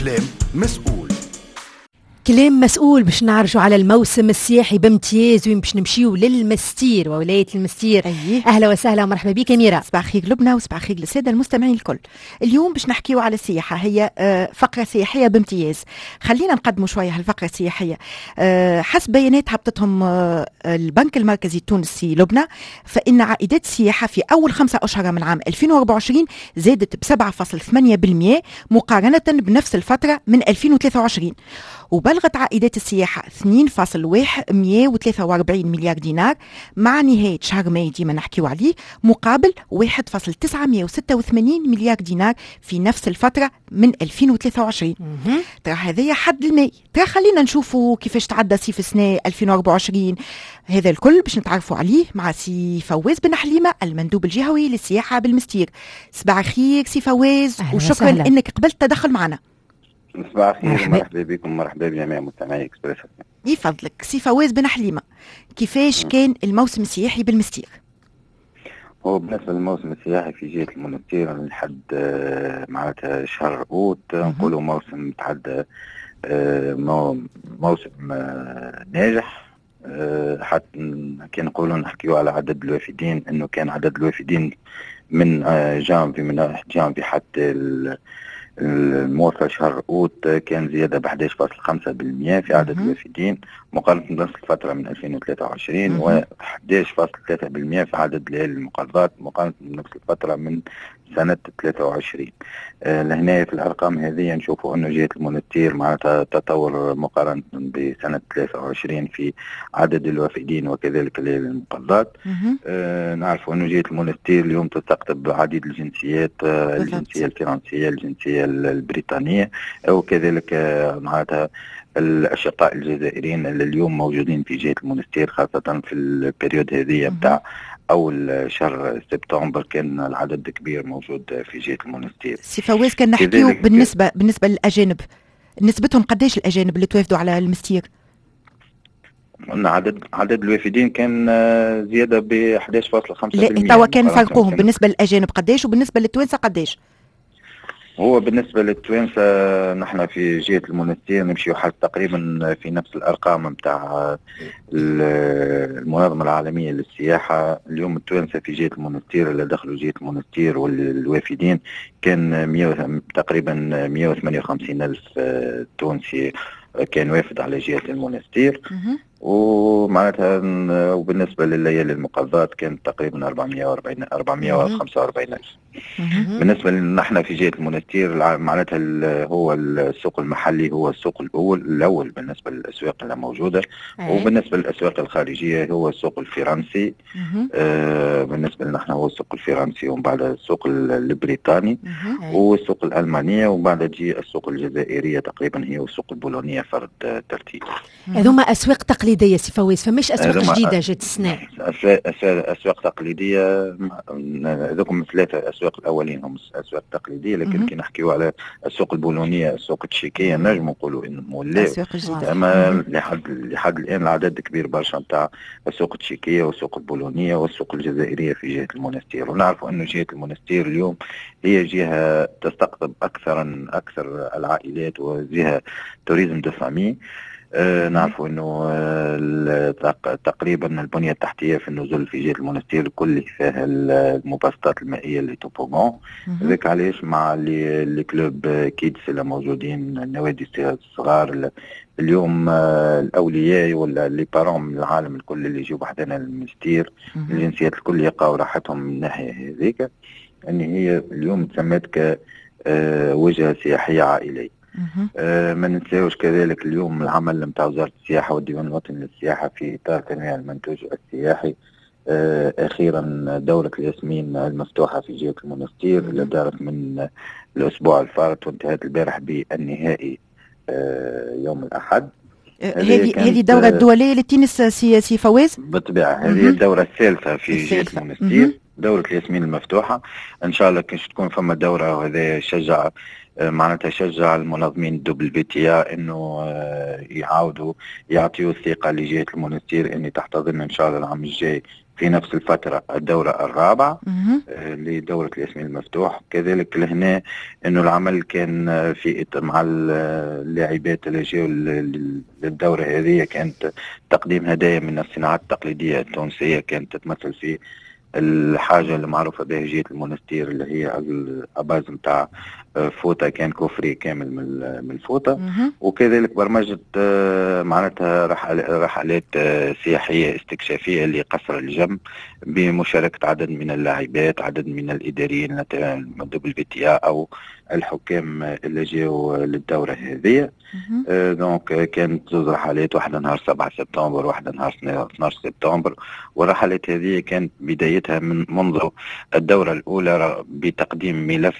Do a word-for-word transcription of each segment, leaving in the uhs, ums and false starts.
كلام مسؤول. كلام مسؤول باش نعرجوا على الموسم السياحي بامتياز وين باش نمشيو للمستير وولاية المستير. أيه. أهلا وسهلا ومرحبا بك أميرة. صباح خير لبنى وصباح خير للسادة المستمعين الكل. اليوم باش نحكيو على السياحة، هي فقرة سياحية بامتياز. خلينا نقدموا شوية هالفقرة السياحية. حسب بيانات هبطتهم البنك المركزي التونسي لبنى، فإن عائدات السياحة في أول خمسة أشهر من عام ألفين وأربعة وعشرين زادت ب سبعة فاصلة ثمانية بالمئة مقارنة بنفس الفترة من ألفين وثلاثة وعشرين، وبلغت عائدات السياحة اثنين فاصلة مئة وثلاثة وأربعين مليار دينار مع نهاية شهر ماي ديما نحكيو عليه، مقابل واحد فاصلة تسعمئة وستة وثمانين مليار دينار في نفس الفترة من ألفين وثلاثة وعشرين. ترى هذايا حد الماء. ترى خلينا نشوفوا كيفاش تعدى صيف السنة ألفين وأربعة وعشرين. هذا الكل باش نتعرفوا عليه مع سي فواز بن حليمة، المندوب الجهوي للسياحة بالمستير. صباح خير سي فواز، وشكرا انك قبلت التدخل معنا. صباح الخير ومرحبا بكم، مرحبا بجميع مستمعي اكسبريس. يفضلك سي فواز بن حليمة، كيفاش م. كان الموسم السياحي بالمستير؟ هو بالنسبه للموسم السياحي في جهه المنستير لحد معناتها شهر اوت نقولوا موسم تعدى موسم ناجح. حتى كي نقولوا نحكيو على عدد الوافدين، انه كان عدد الوافدين من جانفي من جانفي حتى الموافق شهر أوت كان زيادة ب أحد عشر فاصلة خمسة بالمئة في عدد الوافدين مقارنة بنفس الفترة من ألفين وثلاثة وعشرين، و أحد عشر فاصلة ثلاثة بالمئة في عدد ليالي المقرات مقارنة بنفس الفترة من سنة ثلاثة وعشرين. آه لهنا في الأرقام هذه نشوفوا أنه جهة المنستير معناتها تطور مقارنة بسنة ثلاثة وعشرين في عدد الوافدين وكذلك ليالي المقرات. آه نعرف أنه جهة المنستير اليوم تستقطب عديد الجنسيات، آه الجنسية الفرنسية، الجنسية البريطانية، وكذلك آه معناتها الأشقاء الجزائريين اللي اليوم موجودين في جهة المنستير، خاصة في البريود هذه بتاع أول شهر سبتمبر كان العدد كبير موجود في جهة المنستير. سي فواز كان نحكيو بالنسبة بالنسبة للأجانب، نسبتهم قديش الأجانب اللي توافدوا على المستير؟ عدد عدد الوافدين كان زيادة ب أحد عشر فاصلة خمسة بالمئة. لا توا كان فرقهم بالنسبة للأجانب قديش وبالنسبة للتوانسة قديش؟ هو بالنسبة للتوانسة نحن في جهة المنستير نمشي حال تقريبا في نفس الأرقام متاع المنظمة العالمية للسياحة. اليوم التوانسة في جهة المنستير اللي دخلوا جهة المنستير والوافدين كان تقريبا مئة وثمانية وخمسين ألف تونسي كان وافد على جهة المنستير، ومعناتها وبالنسبة لليالي المقضات كانت تقريبا أربعمئة وأربعين أربعمئة وخمسة وأربعين ألف. بالنسبة لنا نحن في جهة المنستير معناتها هو السوق المحلي هو السوق الأول الأول بالنسبة للأسواق اللي موجودة، وبالنسبة للأسواق الخارجية هو السوق الفرنسي. آه بالنسبة لنا نحن هو السوق الفرنسي، ومن بعد السوق البريطاني والسوق الألمانية، وبعد تجي السوق الجزائرية تقريبا هي والسوق البولونية فرد ترتيب. هذوما أسواق تقليدية سي فواز، فمش أسواق جديدة جات السنة؟ أسواق تقليدية هذوكم ثلاثة أسواق الأولين هم أسواق تقليدية، لكن كي نحكيو على السوق البولونية السوق التشيكية نجم نقولوا إنه مولي، أما لحد لحد الآن العدد كبير برشا نتاع السوق التشيكية والسوق البولونية والسوق الجزائرية في جهة المنستير. ونعرفوا إنه جهة المنستير اليوم هي جهة تستقطب أكثر أكثر العائلات وجهة توريزم دو فامي. آه نعرفوا انه آه تقريبا البنيه التحتيه في النزول في جهه المنستير الكل فيها المبسطات المائيه اللي توبوغون، ذاك علاش مع لي كلوب كيدز اللي موجودين، النوادي الصغار اليوم آه الاولياء ولا لي بارون من العالم الكل اللي يجوا بحدنا المنستير الجنسيات الكل يلقاو راحتهم من الناحيه هذيك، ان هي اليوم تسمت ك آه وجهه سياحيه عائليه. آه ما ننساوش كذلك اليوم العمل نتاع وزارة السياحة والديوان الوطني للسياحة في إطار تنويع المنتوج السياحي. آه أخيرا دورة الياسمين المفتوحة في جهة المنستير اللي دارت من الأسبوع الفارط وانتهت البارح بالنهائي آه يوم الأحد. هذه هذه الدورة الدولية للتنس سي سي فواز؟ بالطبيعة هذه الدورة الثالثة في جهة المنستير، دورة الياسمين المفتوحة. إن شاء الله كيش تكون فما دورة، وهذا يشجع معناتها شجع المنظمين دبل تي انه يعاودوا يعطيوا الثقه لجهه المنستير ان تحتضن ان شاء الله العام الجاي في نفس الفترة الدورة الرابعة لدورة الياسمين المفتوح. كذلك لهنا انه العمل كان في مع اللاعبات اللي جاوا للدورة هذه كانت تقديم هدايا من الصناعات التقليدية التونسية، كانت تتمثل في الحاجة اللي معروفة بها جهة المونستير اللي هي الأباز نتاع فوطة، كان كفري كامل من الفوطة. وكذلك برمجة معناتها رحلات سياحية استكشافية لقصر الجم بمشاركة عدد من اللاعبات، عدد من الإداريين دبل في تي أو الحكام اللي جاوا للدورة هذه. دونك كانت زوج رحلات، واحدة نهار سبعة سبتمبر واحدة نهار اثناشر سبتمبر. والرحلات هذه كانت بدايتها من منذ الدورة الأولى بتقديم ملف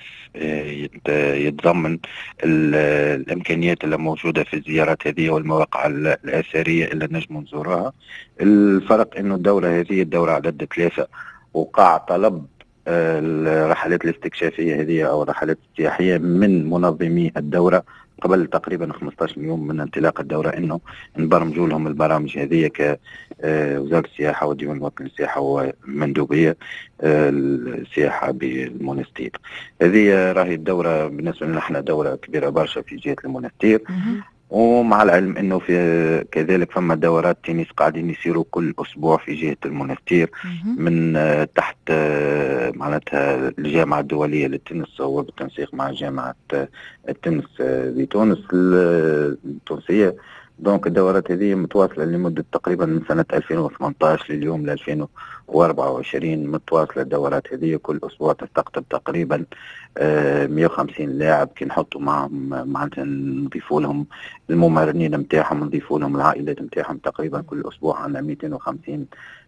يتضمن الإمكانيات اللي موجودة في الزيارات هذه والمواقع الأثرية اللي نجم نزورها. الفرق إنه الدورة هذه الدورة عدد ثلاثة، وقع طلب الرحلات الاستكشافية هذه أو الرحلات السياحية من منظمي الدورة قبل تقريبا خمسة عشر يوم من انطلاق الدورة انه نبرمجوا لهم البرامج هذه كوزارة السياحة والديوان الوطني للسياحة ومندوبية السياحة بالمونستير. هذه راهي الدورة بالنسبة لنا احنا دورة كبيرة برشا في جهة المونستير. ومع العلم انه في كذلك فما دورات تنس قاعدين يصيروا كل اسبوع في جهة المونستير من تحت معناتها الجامعة الدولية للتنس وبالتنسيق مع جامعة التنس بتونس التونسية. دونك الدورات هذه متواصلة لمدة تقريبا من سنة ألفين وثمانية عشر لليوم ل ألفين وأربعة وعشرين متواصلة. الدورات هذه كل أسبوع تستقطب تقريبا مئة وخمسين لاعب، كي نحطوا معهم معناتها نضيفوا لهم الممرنين نتاعهم، نضيفوا لهم العائلات نتاعهم. تقريبا كل أسبوع عندنا مئتين وخمسين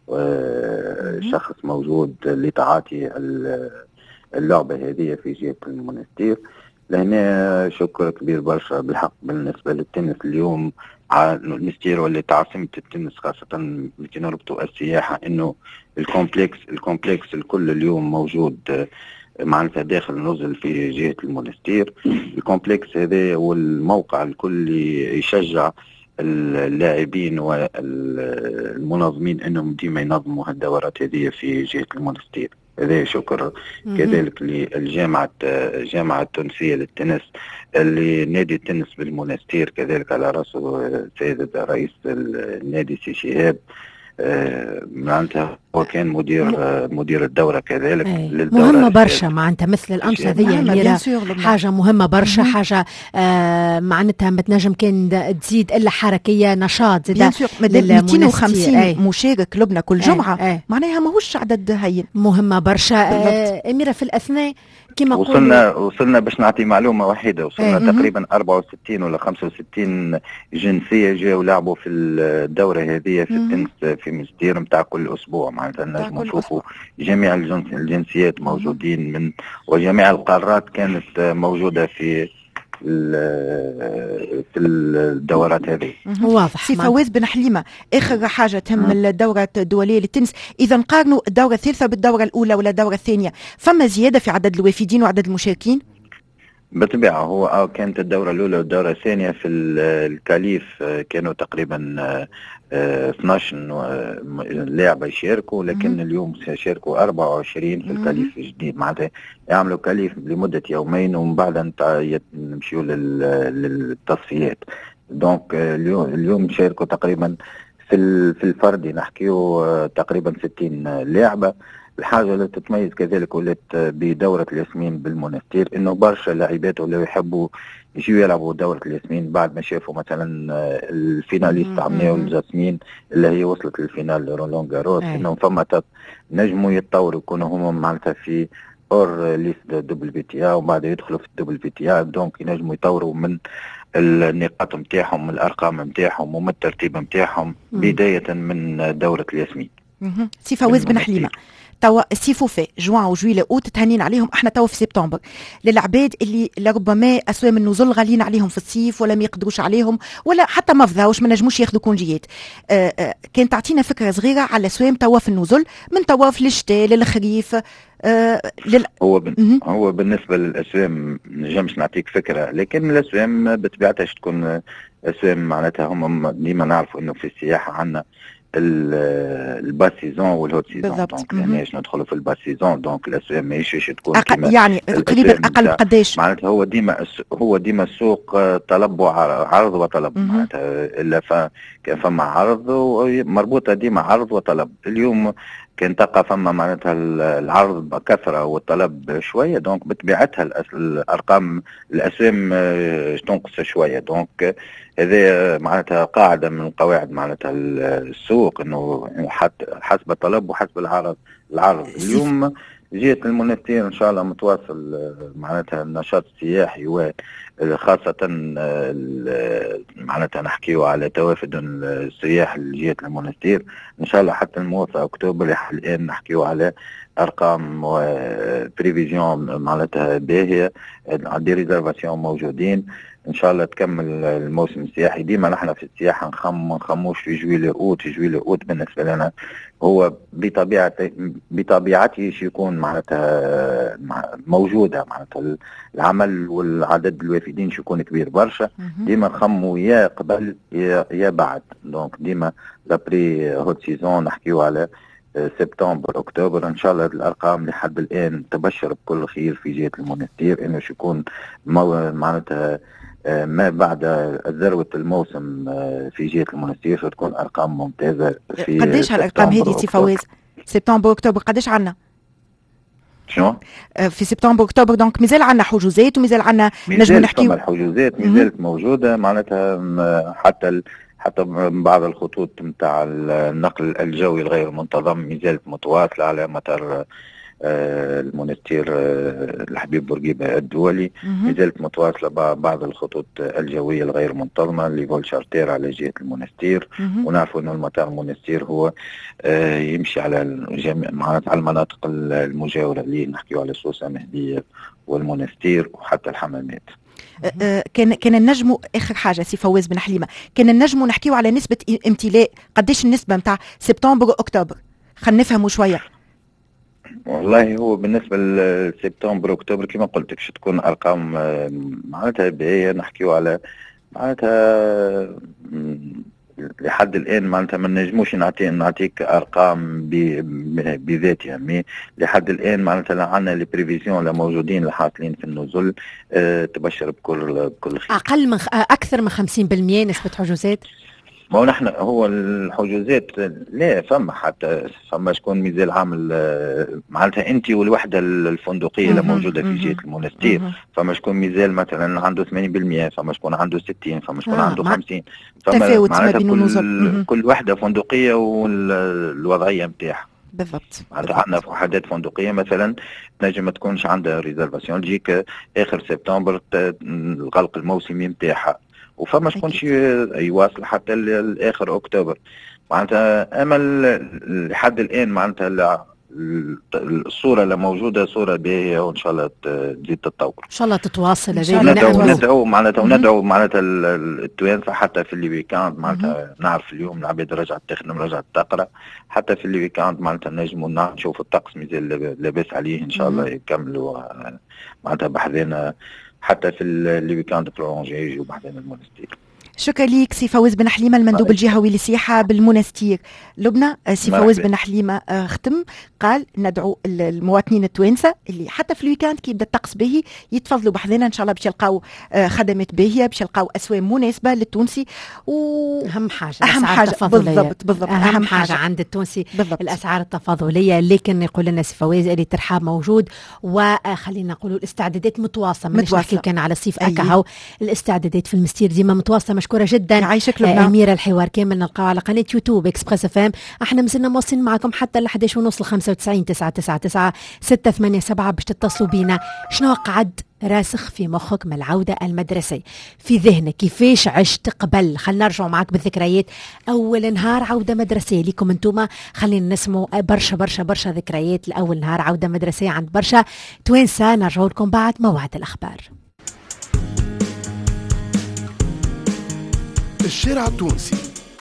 شخص موجود لتعاطي اللعبة هذه في جهة المونستير. لهنا شكر كبير برشا بالحق بالنسبة للتنس اليوم المونستير واللي تعاصمة التنس خاصة كي نربطوا السياحة انه الكومبلكس الكومبلكس الكل اليوم موجود معناتها داخل نزل في جهة المونستير. الكومبلكس هذا والموقع الكل يشجع اللاعبين والمنظمين انهم ديما ينظموا هالدورات هذه في جهة المونستير. هذا شكر كذلك للجامعة جامعة التونسية للتنس اللي نادي التنس بالمونستير كذلك على رأسه السيد رئيس النادي سي شهاب معناتها هو كان مدير مدير الدورة كذلك. مهمة برشا معناتها مثل الأنشطة هذه حاجة مهمة برشا، حاجة آه معناتها ما تنجم كان تزيد إلا حركية نشاط زي مئتين وخمسين مشارك لبنى كل جمعة أي. أي. معناها ماهوش عدد هين، مهمة برشا. آه أميرة في الأثناء كما وصلنا وصلنا باش نعطي معلومة واحدة، وصلنا أي. تقريبا أربعة وستين ولا خمسة وستين جنسية جاوا لعبوا في الدورة هذه في التنس في مونستير نتاع كل أسبوع. معناتها نجم نشوفوا جميع الجنسيات موجودين من وجميع القارات كانت موجودة في في الدورات هذه. واضح. سي فواز بن حليمة، آخر حاجة تهم الدورة الدولية للتنس، إذا نقارنوا الدورة الثالثة بالدورة الأولى ولا الدورة الثانية، فما زيادة في عدد الوافدين وعدد المشاركين؟ بالطبيعة هو كانت الدورة الأولى والدورة الثانية في الكاليف كانوا تقريبا اثنا عشر لاعب يشاركوا، لكن مم. اليوم سيشاركوا أربعة وعشرين في الكاليف الجديد. معناتها يعملوا كاليف لمدة يومين ومن بعد نمشيوا للتصفيات. دونك اليوم اليوم شاركوا تقريبا في في الفردي نحكيو تقريبا ستين لاعبة. الحاجة اللي تتميز كذلك ولات بدورة الياسمين بالمونستير انه برشا لاعبات ولا يحبوا يجيو يلعبوا دورة الياسمين بعد ما شافوا مثلا الفيناليست عمناو الجاسمين اللي هي وصلت للفينال رولان جاروس، انهم فما نجموا يتطوروا يكونوا هم معناتها في اور ليست دبل في تي وبعد يدخلوا في الدبل في تي، دونك ينجموا يطوروا من النقاط نتاعهم من الارقام نتاعهم ومن الترتيب نتاعهم بداية من دورة الياسمين. سي فواز بن حليمة، توا سيفوفي جوان وجويلة اوت تهنين عليهم، احنا توا في سبتمبر، للعباد اللي لربما اسوام النزول غاليين عليهم في الصيف ولا ما يقدروش عليهم ولا حتى ما فضاوش ما نجموش ياخذوا كونجيات، آآ آآ كان تعطينا فكره صغيره على اسوام توا في النزول من توا في الشتاء للخريف. لل... هو بن... هو بالنسبه للاسوام نجمش نعطيك فكره، لكن الاسوام بطبيعتها تكون اسوام معناتها هم ديما نعرفوا انه في السياحه عندنا الباس سيزون والهوت سيزون. دونك لاناش ندخلوا في الباس سيزون دونك الاسواق ماهيش تكون أقل يعني تقريبا اقل قداش معناتها هو ديما هو ديما السوق طلب وعرض وطلب معناتها الا ف كان فما عرض مربوطه ديما عرض وطلب. اليوم كان تلقى فما معناتها العرض بكثره والطلب شويه دونك بطبيعتها الارقام الاسهم تنقص شويه. دونك هذا معناتها قاعده من قواعد معناتها السوق انه حسب الطلب وحسب العرض. العرض اليوم جهة المونستير ان شاء الله متواصل معناتها النشاط السياحي وخاصة معناتها نحكيو على توافد السياح لجهة المونستير ان شاء الله حتى الموافق اكتوبر الان نحكيو على ارقام وبريفيزيون معناتها باهية. دي ريزرفاسيون موجودين ان شاء الله تكمل الموسم السياحي. ديما نحن في السياحه نخم نخموش في جويلي اوت. جويلي اوت بالنسبه لنا هو بطبيعه بطبيعته يكون معناتها موجوده معناتها العمل والعدد الوافدين يكون كبير برشا. ديما نخموا يا قبل يا, يا بعد. دونك ديما لابري هوت سيزون نحكيو على سبتمبر اكتوبر ان شاء الله. الارقام لحد الان تبشر بكل خير في جهه المونستير انه يكون معناتها ما بعد ذروة الموسم في جهة المونستير ستكون أرقام ممتازة. في قديش هالأرقام هذه سي فواز؟ سبتمبر أكتوبر قديش عنا؟ شنو؟ في سبتمبر أكتوبر دونك مازال عنا حجوزات ومازال عنا نجم نحكي. الحجوزات مازالت موجودة معناتها حتى ال... حتى بعض الخطوط نتاع النقل الجوي الغير منتظم مازالت متواصلة على مطار آه المونستير آه الحبيب بورقيبة الدولي. مازالت متواصلة بعض الخطوط الجوية الغير منتظمة اللي فول شارتير على جهة المونستير. ونعرفوا أنه المطار المونستير هو آه يمشي على الجميع معناتها على المناطق المجاورة اللي نحكيو على سوسة مهدية والمونستير وحتى الحمامات. كان كان النجم اخر حاجه سي فواز بن حليمه كان النجم نحكيو على نسبه امتلاء قديش النسبه نتاع سبتمبر اكتوبر خلينا نفهموا شويه. والله هو بالنسبه لسبتمبر اكتوبر كما قلت لك تكون ارقام معناتها باهيه. نحكيو على معناتها لحد الان معناتها ما نجموش نعطي نعطيك ارقام بذاتها مي لحد الان معناتها عندنا لي بريفيزيون اللي موجودين الحاصلين في النزول أه تبشر بكل بكل خير. اقل من اكثر من خمسين بالمئة نسبه حجوزات. ما هو نحن هو الحجوزات لا فما حتى فما شكون مازال عامل معناتها انت والوحده الفندقيه اللي موجوده في جهه المونستير. فما شكون مازال مثلا عنده ثمانين بالمئة فما شكون عنده ستين فما شكون آه عنده خمسين. فما معناتها كل, كل وحده فندقيه والوضعيه نتاعها بالضبط. عندنا وحدات فندقيه مثلا تنجم ما تكونش عندها ريزرفاسيون تجيك اخر سبتمبر الغلق الموسمي نتاعها وفما شكونش يواصل حتى لاخر اكتوبر. معناتها امل لحد الان معناتها الصوره اللي موجوده صوره باهيه وان شاء الله تزيد تتطور ان شاء الله تتواصل. ندعو ندعو معناتها وندعو معناتها التوانسه حتى في اللي ويكاند معناتها نعرف اليوم العباد رجعت تخدم رجعت تقرا حتى في اللي ويكاند معناتها نجموا نشوفوا الطقس مازال لاباس عليه ان شاء الله يكملوا معناتها بحذانا حتى في اللي ويكاند برولونجي يجوا بحذانا المونستير. شكرا ليك سي فواز بن حليمه المندوب الجهوي للسياحه بالمونستير. لبنى سي فواز بن حليمه ختم قال ندعو المواطنين التوانسه اللي حتى في الويكاند كي يبدا الطقس باهي يتفضلوا بحذنا ان شاء الله باش يلقاو خدمات باهيه باش يلقاو اسواق مناسبه للتونسي. واهم حاجه اهم حاجه بالضبط بالضبط اهم, أهم حاجه, حاجة عند التونسي بالضبط. الاسعار التفاضليه. لكن يقول لنا سي فواز اللي ترحاب موجود وخلينا نقولوا الاستعدادات متواصله مش نحكي كان على الصيف اكاهو الاستعدادات في المستير ديما متواصله. مشكوره جدا يعيشك لبنى. أميرة الحوار كامل نلقاو على قناة يوتيوب إكسبريس اف ام. احنا مازلنا موصلين معكم حتى ل إحدى عشر ونص خمسة وتسعين تسعة تسعة تسعة ستة ثمانية سبعة باش تتصلوا بينا. شنو قعد راسخ في مخك من العودة المدرسية في ذهنك؟ كيفاش عشت قبل؟ خلينا نرجع معك بالذكريات. أول نهار عودة مدرسية ليكم انتوما خلينا نسموا برشا برشا برشا ذكريات لأول نهار عودة مدرسية عند برشا توانسة. نرجعوا لكم بعد موعد الأخبار. الشارع التونسي